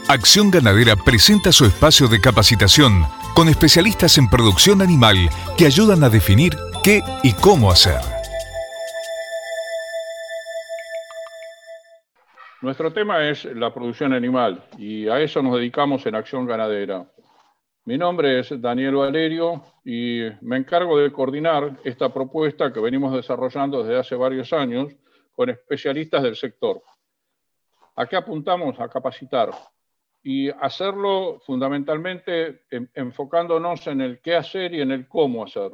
Acción Ganadera presenta su espacio de capacitación con especialistas en producción animal que ayudan a definir qué y cómo hacer. Nuestro tema es la producción animal y a eso nos dedicamos en Acción Ganadera. Mi nombre es Daniel Valerio y me encargo de coordinar esta propuesta que venimos desarrollando desde hace varios años con especialistas del sector. ¿A qué apuntamos? A capacitar y hacerlo fundamentalmente enfocándonos en el qué hacer y en el cómo hacer.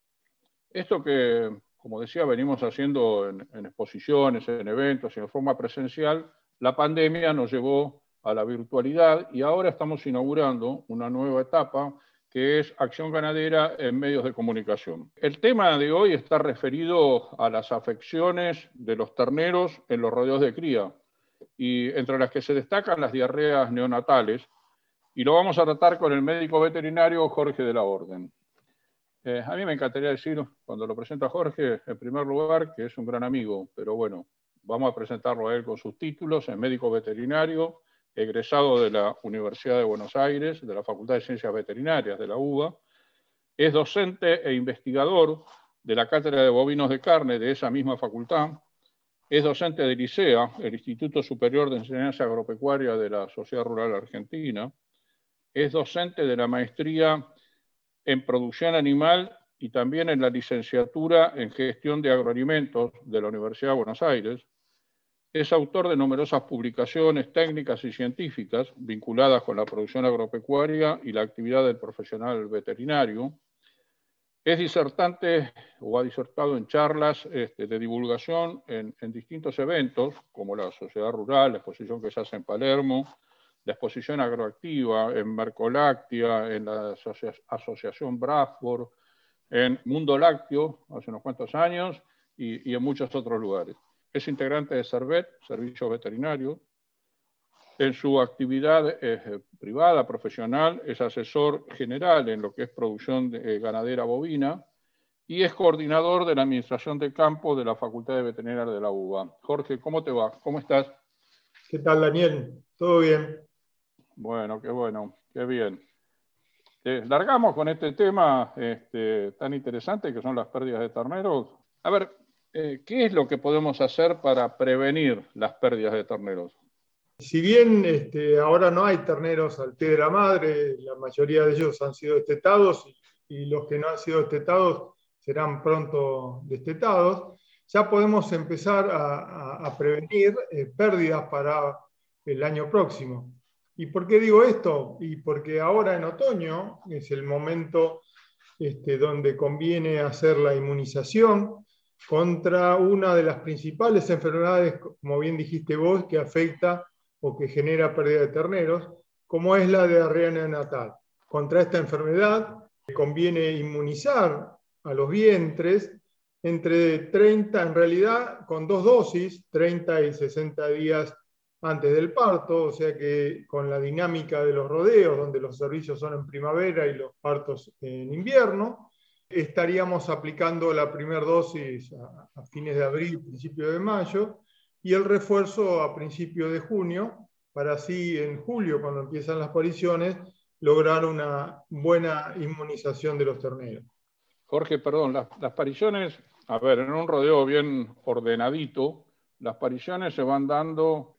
Esto que, como decía, venimos haciendo en exposiciones, en eventos y en forma presencial, la pandemia nos llevó a la virtualidad y ahora estamos inaugurando una nueva etapa que es Acción Ganadera en medios de comunicación. El tema de hoy está referido a las afecciones de los terneros en los rodeos de cría, y entre las que se destacan las diarreas neonatales, y lo vamos a tratar con el médico veterinario Jorge de la Orden. A mí me encantaría decir, cuando lo presento a Jorge, en primer lugar, que es un gran amigo, pero bueno, vamos a presentarlo a él con sus títulos. Es médico veterinario, egresado de la Universidad de Buenos Aires, de la Facultad de Ciencias Veterinarias de la UBA, es docente e investigador de la Cátedra de Bovinos de Carne de esa misma facultad, es docente del ISEA, el Instituto Superior de Enseñanza Agropecuaria de la Sociedad Rural Argentina, es docente de la maestría en producción animal y también en la licenciatura en gestión de agroalimentos de la Universidad de Buenos Aires, es autor de numerosas publicaciones técnicas y científicas vinculadas con la producción agropecuaria y la actividad del profesional veterinario, es disertante o ha disertado en charlas de divulgación en distintos eventos, como la Sociedad Rural, la exposición que se hace en Palermo, la exposición agroactiva en Mercoláctea, en la Asociación Bradford, en Mundo Lácteo, hace unos cuantos años, y en muchos otros lugares. Es integrante de Servet, Servicios Veterinarios. En su actividad privada, profesional, es asesor general en lo que es producción ganadera bovina y es coordinador de la Administración de Campo de la Facultad de Veterinaria de la UBA. Jorge, ¿cómo te va? ¿Cómo estás? ¿Qué tal, Daniel? ¿Todo bien? Bueno, qué bien. Largamos con este tema tan interesante que son las pérdidas de terneros. A ver, ¿qué es lo que podemos hacer para prevenir las pérdidas de terneros? Si bien ahora no hay terneros al pie de la madre, la mayoría de ellos han sido destetados y los que no han sido destetados serán pronto destetados, ya podemos empezar a prevenir pérdidas para el año próximo. ¿Y por qué digo esto? Y porque ahora en otoño es el momento donde conviene hacer la inmunización contra una de las principales enfermedades, como bien dijiste vos, que afecta o que genera pérdida de terneros, como es la diarrea neonatal. Contra esta enfermedad conviene inmunizar a los vientres entre 30, en realidad con 2 dosis, 30 y 60 días antes del parto, o sea que con la dinámica de los rodeos, donde los servicios son en primavera y los partos en invierno, estaríamos aplicando la primera dosis a fines de abril, principio de mayo, y el refuerzo a principios de junio, para así en julio, cuando empiezan las pariciones, lograr una buena inmunización de los terneros. Jorge, perdón, las pariciones, a ver, en un rodeo bien ordenadito, las pariciones se van dando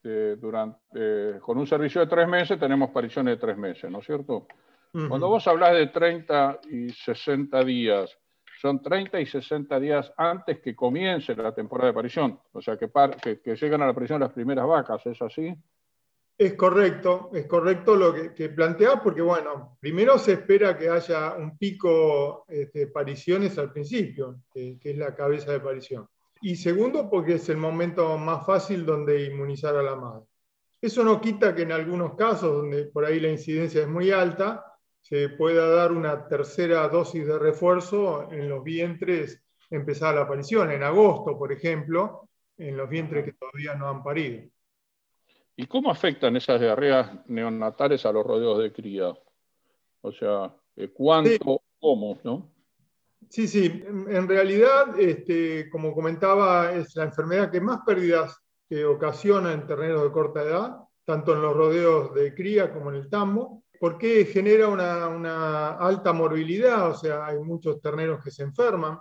con un servicio de 3 meses, tenemos pariciones de 3 meses, ¿no es cierto? Uh-huh. Cuando vos hablás de 30 y 60 días, son 30 y 60 días antes que comience la temporada de parición, o sea, que llegan a la parición las primeras vacas, ¿es así? Es correcto lo que planteás, porque bueno, primero se espera que haya un pico de pariciones al principio, que es la cabeza de parición. Y segundo, porque es el momento más fácil donde inmunizar a la madre. Eso no quita que en algunos casos, donde por ahí la incidencia es muy alta, se pueda dar una tercera dosis de refuerzo en los vientres empezada la aparición, en agosto, por ejemplo, en los vientres que todavía no han parido. ¿Y cómo afectan esas diarreas neonatales a los rodeos de cría? O sea, ¿cuánto, sí, cómo, no? Sí, en realidad, como comentaba, es la enfermedad que más pérdidas ocasiona en terneros de corta edad, tanto en los rodeos de cría como en el tambo, porque genera una alta morbilidad, o sea, hay muchos terneros que se enferman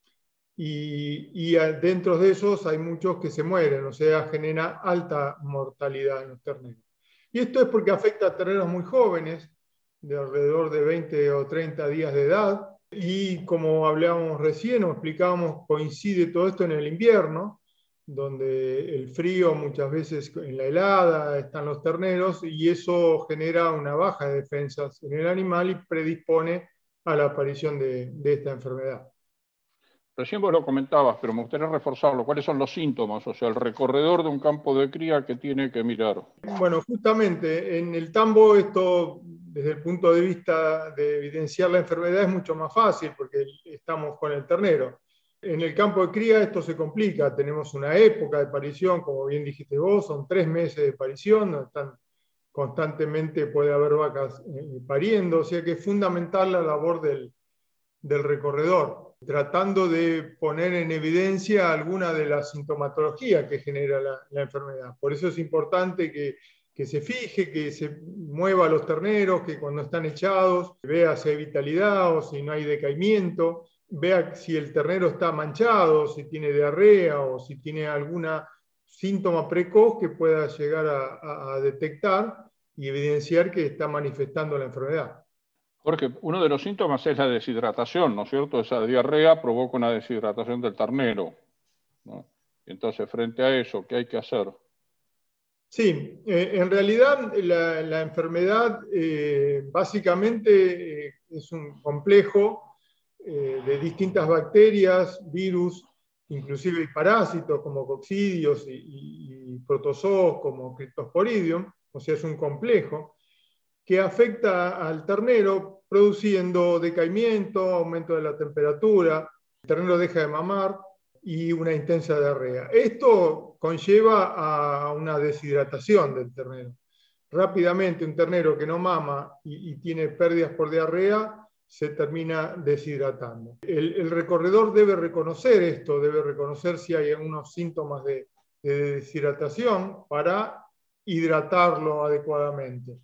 y dentro de esos hay muchos que se mueren, o sea, genera alta mortalidad en los terneros. Y esto es porque afecta a terneros muy jóvenes, de alrededor de 20 o 30 días de edad, y como hablábamos recién o explicábamos, coincide todo esto en el invierno, donde el frío muchas veces en la helada están los terneros y eso genera una baja de defensas en el animal y predispone a la aparición de esta enfermedad. Recién vos lo comentabas, pero me gustaría reforzarlo. ¿Cuáles son los síntomas? O sea, el recorredor de un campo de cría que tiene que mirar. Bueno, justamente en el tambo esto, desde el punto de vista de evidenciar la enfermedad, es mucho más fácil porque estamos con el ternero. En el campo de cría esto se complica, tenemos una época de parición, como bien dijiste vos, son 3 meses de parición, donde están constantemente, puede haber vacas pariendo, o sea que es fundamental la labor del recorredor, tratando de poner en evidencia alguna de las sintomatologías que genera la enfermedad. Por eso es importante que se fije, que se mueva a los terneros, que cuando están echados vea si hay vitalidad o si no hay decaimiento, vea si el ternero está manchado, si tiene diarrea o si tiene algún síntoma precoz que pueda llegar a detectar y evidenciar que está manifestando la enfermedad. Jorge, uno de los síntomas es la deshidratación, ¿no es cierto? Esa diarrea provoca una deshidratación del ternero, ¿no? Entonces, frente a eso, ¿qué hay que hacer? Sí, en realidad la enfermedad básicamente es un complejo de distintas bacterias, virus, inclusive parásitos como coccidios y protozoos como Cryptosporidium, o sea, es un complejo que afecta al ternero produciendo decaimiento, aumento de la temperatura, el ternero deja de mamar y una intensa diarrea. Esto conlleva a una deshidratación del ternero. Rápidamente un ternero que no mama y tiene pérdidas por diarrea se termina deshidratando. El recorredor debe reconocer esto, debe reconocer si hay algunos síntomas de deshidratación para hidratarlo adecuadamente.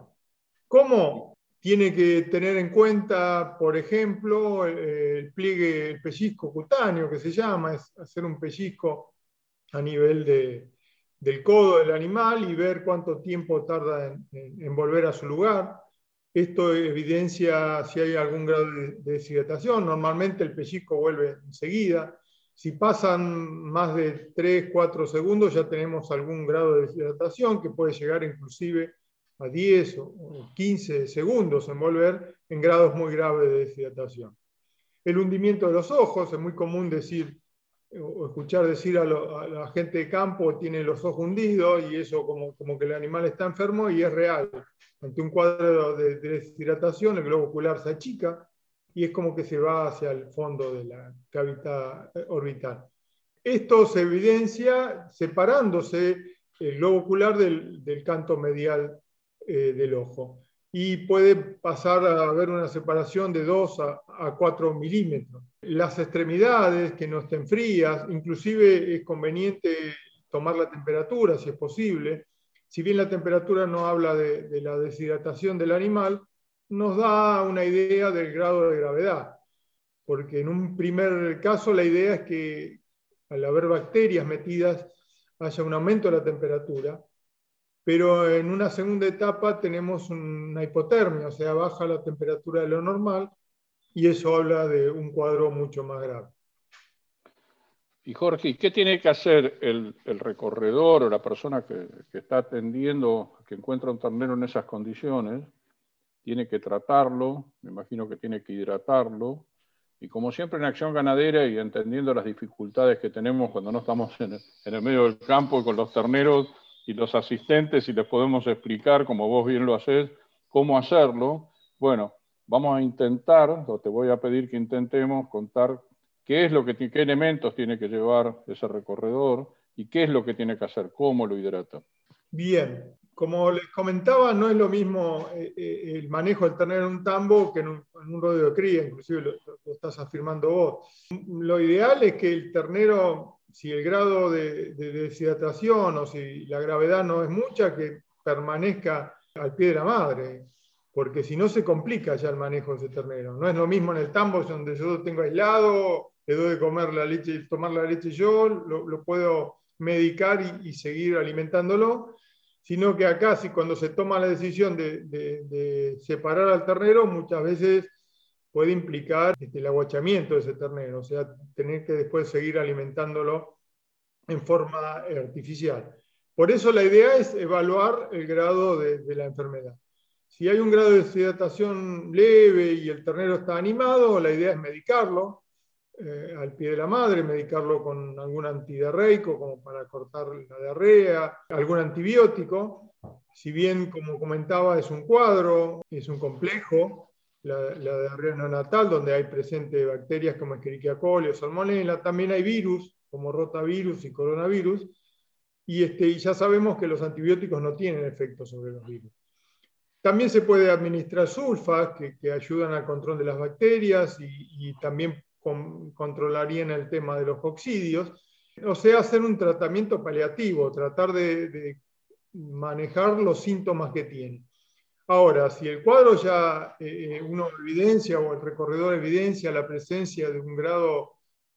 ¿Cómo? Tiene que tener en cuenta, por ejemplo, el pliegue, el pellizco cutáneo, que se llama, es hacer un pellizco a nivel del codo del animal y ver cuánto tiempo tarda en volver a su lugar. Esto evidencia si hay algún grado de deshidratación. Normalmente el pellizco vuelve enseguida. Si pasan más de 3, 4 segundos ya tenemos algún grado de deshidratación que puede llegar inclusive a 10 o 15 segundos en volver en grados muy graves de deshidratación. El hundimiento de los ojos, es muy común decir o escuchar decir a la gente de campo tiene los ojos hundidos y eso como que el animal está enfermo y es real. Ante un cuadro de deshidratación el globo ocular se achica y es como que se va hacia el fondo de la cavidad orbital. Esto se evidencia separándose el globo ocular del canto medial del ojo. Y puede pasar a haber una separación de 2 a 4 milímetros. Las extremidades que no estén frías, inclusive es conveniente tomar la temperatura si es posible. Si bien la temperatura no habla de la deshidratación del animal, nos da una idea del grado de gravedad. Porque en un primer caso la idea es que al haber bacterias metidas haya un aumento de la temperatura, pero en una segunda etapa tenemos una hipotermia, o sea, baja la temperatura de lo normal, y eso habla de un cuadro mucho más grave. Y Jorge, ¿qué tiene que hacer el recorredor o la persona que está atendiendo, que encuentra un ternero en esas condiciones? Tiene que tratarlo, me imagino que tiene que hidratarlo, y como siempre en Acción Ganadera y entendiendo las dificultades que tenemos cuando no estamos en el medio del campo con los terneros y los asistentes y les podemos explicar, como vos bien lo hacés, cómo hacerlo, bueno, vamos a intentar, o te voy a pedir que intentemos contar qué elementos tiene que llevar ese recorredor y qué es lo que tiene que hacer, cómo lo hidrata. Bien, como les comentaba, no es lo mismo el manejo del ternero en un tambo que en un rodeo de cría, inclusive lo estás afirmando vos. Lo ideal es que el ternero, si el grado de deshidratación o si la gravedad no es mucha, que permanezca al pie de la madre, porque si no se complica ya el manejo de ese ternero. No es lo mismo en el tambo donde yo lo tengo aislado, le doy de comer la leche, tomar la leche yo, lo puedo medicar y seguir alimentándolo, sino que acá, si cuando se toma la decisión de separar al ternero, muchas veces puede implicar el aguachamiento de ese ternero, o sea, tener que después seguir alimentándolo en forma artificial. Por eso la idea es evaluar el grado de la enfermedad. Si hay un grado de deshidratación leve y el ternero está animado, la idea es medicarlo al pie de la madre, medicarlo con algún antidiarreico como para cortar la diarrea, algún antibiótico. Si bien, como comentaba, es un cuadro, es un complejo, la diarrea neonatal, donde hay presente bacterias como Escherichia coli o Salmonella, también hay virus como rotavirus y coronavirus, y ya sabemos que los antibióticos no tienen efecto sobre los virus. También se puede administrar sulfas que ayudan al control de las bacterias y también controlarían el tema de los coccidios. O sea, hacer un tratamiento paliativo, tratar de manejar los síntomas que tiene. Ahora, si el cuadro ya uno evidencia o el recorredor evidencia la presencia de un grado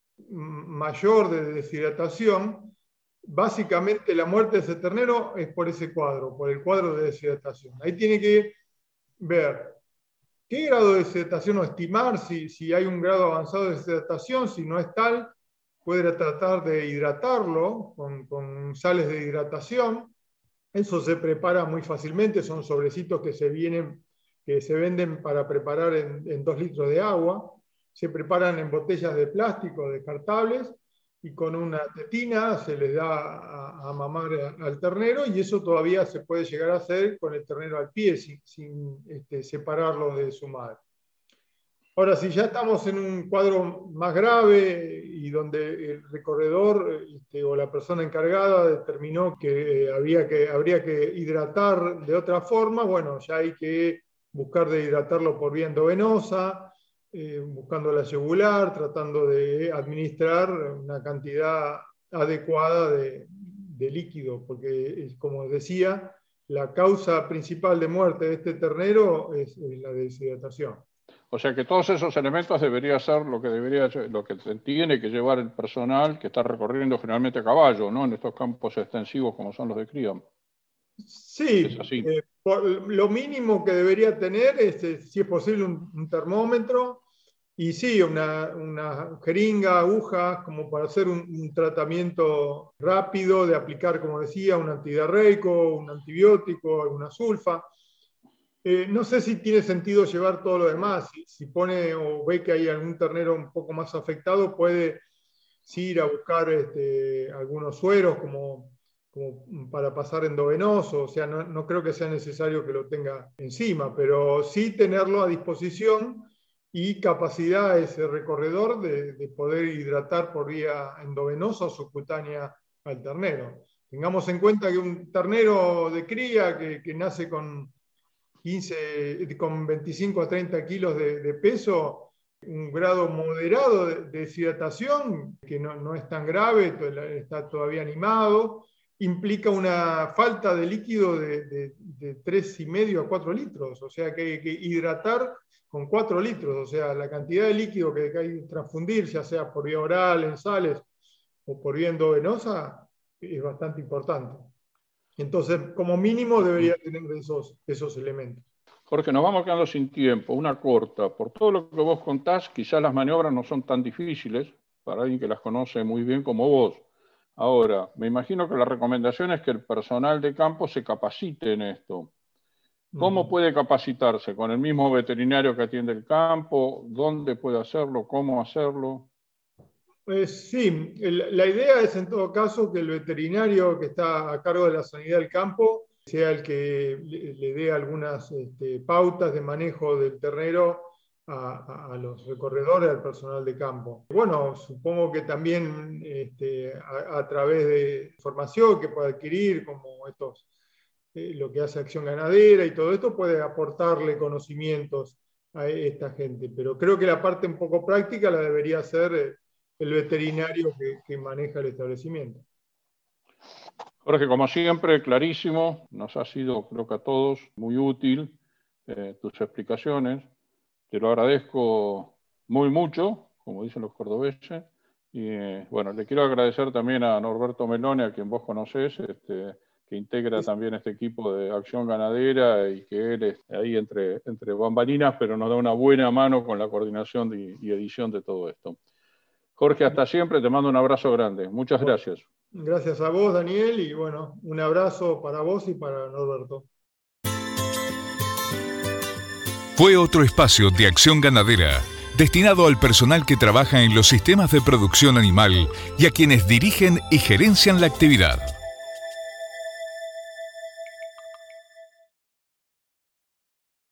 mayor de deshidratación, básicamente la muerte de ese ternero es por ese cuadro, por el cuadro de deshidratación. Ahí tiene que ver qué grado de deshidratación o estimar si hay un grado avanzado de deshidratación, si no es tal, puede tratar de hidratarlo con sales de hidratación. Eso se prepara muy fácilmente, son sobrecitos que se venden para preparar en 2 litros de agua. Se preparan en botellas de plástico descartables y con una tetina se les da a mamar al ternero, y eso todavía se puede llegar a hacer con el ternero al pie sin separarlo de su madre. Ahora, si ya estamos en un cuadro más grave y donde el recorredor o la persona encargada determinó que habría que hidratar de otra forma, bueno, ya hay que buscar de hidratarlo por vía endovenosa, buscando la yugular, tratando de administrar una cantidad adecuada de líquido, porque, como decía, la causa principal de muerte de este ternero es la deshidratación. O sea que todos esos elementos debería ser lo que tiene que llevar el personal que está recorriendo generalmente a caballo, ¿no? En estos campos extensivos como son los de cría. Sí, lo mínimo que debería tener es, si es posible, un termómetro y sí, una jeringa, agujas, como para hacer un tratamiento rápido de aplicar, como decía, un antidiarreico, un antibiótico, alguna sulfa. No sé si tiene sentido llevar todo lo demás. Si pone o ve que hay algún ternero un poco más afectado, puede sí ir a buscar algunos sueros como para pasar endovenoso. O sea, no creo que sea necesario que lo tenga encima, pero sí tenerlo a disposición y capacidad ese recorredor de poder hidratar por vía endovenosa o subcutánea al ternero. Tengamos en cuenta que un ternero de cría que nace con 25 a 30 kilos de peso, un grado moderado de deshidratación, que no es tan grave, está todavía animado, implica una falta de líquido de 3,5 a 4 litros, o sea que hay que hidratar con 4 litros, o sea, la cantidad de líquido que hay que transfundir, ya sea por vía oral, en sales, o por vía endovenosa, es bastante importante. Entonces, como mínimo debería tener esos elementos. Jorge, nos vamos quedando sin tiempo, una corta. Por todo lo que vos contás, quizás las maniobras no son tan difíciles para alguien que las conoce muy bien como vos. Ahora, me imagino que la recomendación es que el personal de campo se capacite en esto. ¿Cómo puede capacitarse? ¿Con el mismo veterinario que atiende el campo? ¿Dónde puede hacerlo? ¿Cómo hacerlo? Sí, la idea es en todo caso que el veterinario que está a cargo de la sanidad del campo sea el que le dé algunas pautas de manejo del ternero a los recorredores, al personal de campo. Bueno, supongo que también a través de información que pueda adquirir, como lo que hace Acción Ganadera y todo esto, puede aportarle conocimientos a esta gente. Pero creo que la parte un poco práctica la debería hacer el veterinario que maneja el establecimiento. Jorge, como siempre, clarísimo, nos ha sido, creo que a todos, muy útil tus explicaciones. Te lo agradezco muy mucho, como dicen los cordobeses. Y bueno, le quiero agradecer también a Norberto Melone, a quien vos conocés, que integra también este equipo de Acción Ganadera y que él es ahí entre bambalinas, pero nos da una buena mano con la coordinación y edición de todo esto. Jorge, hasta siempre, te mando un abrazo grande. Muchas gracias. Gracias a vos, Daniel, y bueno, un abrazo para vos y para Norberto. Fue otro espacio de Acción Ganadera, destinado al personal que trabaja en los sistemas de producción animal y a quienes dirigen y gerencian la actividad.